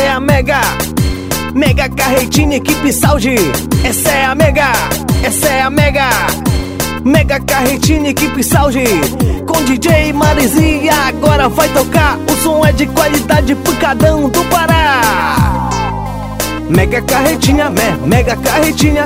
é a Mega Carretinha, equipe Saúde. Essa é a Mega Carretinha, equipe Saúde. Com DJ Marizia, agora vai tocar. O som é de qualidade, pancadão do Pará. Mega Carretinha, Mega Carretinha.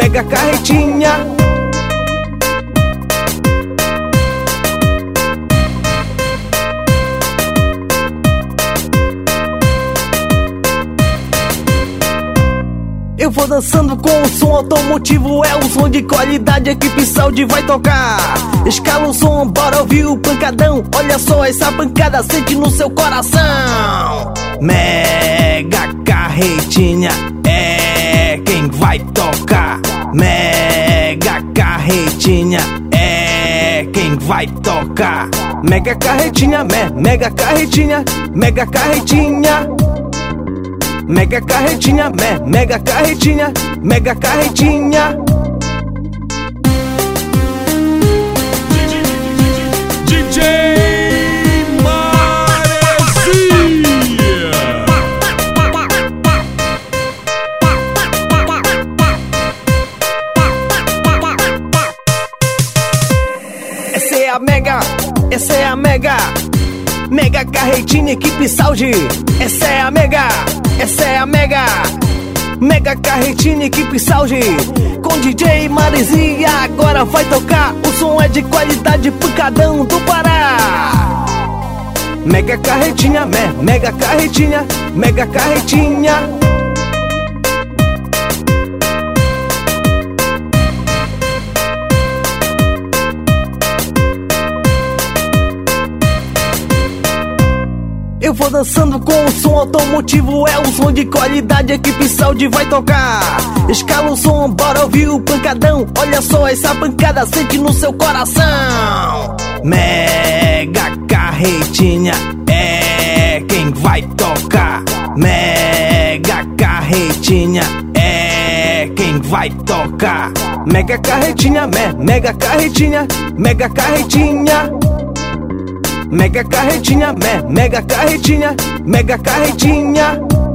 Eu vou dançando com o som automotivo, é um som de qualidade, equipe Saúde vai tocar. Escala o som, bora ouvir o pancadão. Olha só essa pancada, sente no seu coração. Mega Carretinha é quem vai tocar. Mega Carretinha é quem vai tocar. Mega Carretinha, Mega Carretinha. Mega Carretinha, Mega Carretinha. DJ Marizia. Essa é a Mega Carretinha, equipe Saúde. Essa é a Mega Carretinha, equipe Saúde. Com DJ Marizia, agora vai tocar. O som é de qualidade, pancadão do Pará. Mega Carretinha, Mega Carretinha. Eu vou dançando com o som automotivo, é um som de qualidade, equipe Saúde vai tocar. Escala o som, bora ouvir o pancadão. Olha só essa pancada, sente no seu coração. Mega Carretinha é quem vai tocar. Mega Carretinha é quem vai tocar. Mega Carretinha, Mega Carretinha. Mega Carretinha, Mega Carretinha.